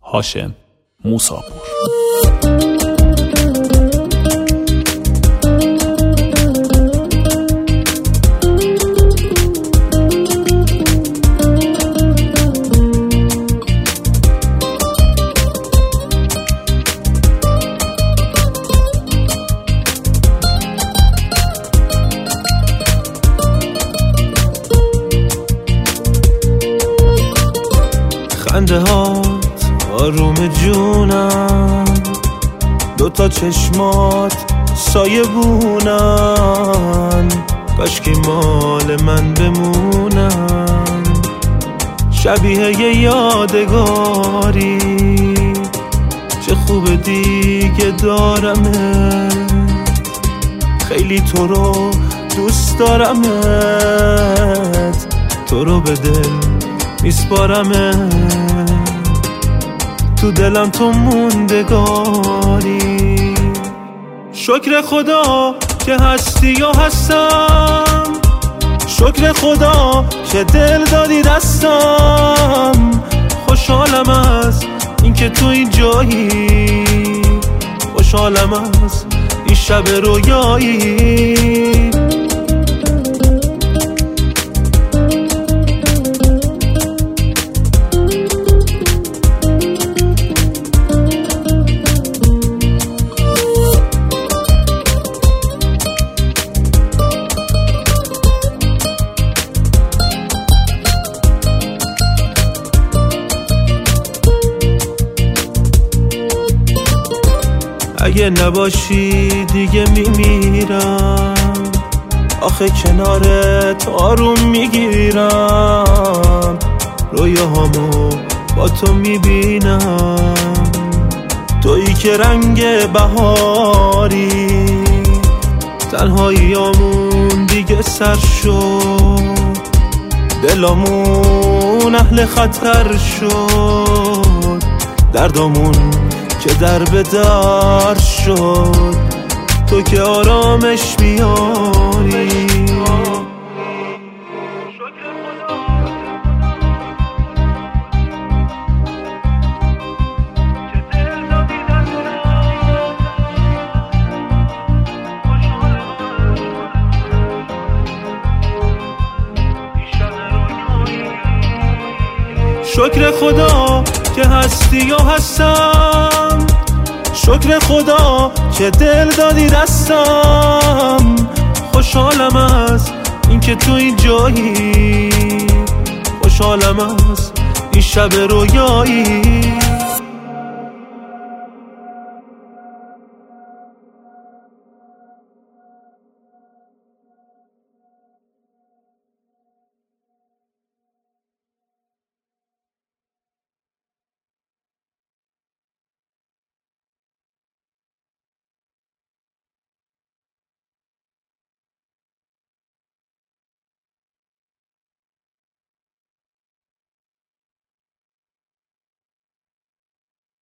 هاشم موساپور. خنده هات آروم جونم، دوتا چشمات سایه بونن، کاشکی مال من بمونن، شبیه یه یادگاری، چه خوب دیگه دارمت، خیلی تو رو دوست دارمت، تو رو به دل میسپارمت، تو دلم تو موندگاری. شکر خدا که هستی و هستم، شکر خدا که دل دادی دستم، خوشحالم از اینکه تو این جایی، خوشحالم از این شب رویایی. اگه نباشی دیگه میمیرم، آخه کنارت آروم میگیرم، رویاهامو با تو میبینم، تویی که رنگ بهاری، تنهاییامون دیگه سر شد، دلامون اهل خطر شد، دردامون که در به در شد، تو که آرامش میاری. شکر خدا که هستی و هستم، شکر خدا که دل دادی دستم، خوشحالم از اینکه تو این جایی، خوشحالم از این شب رویایی.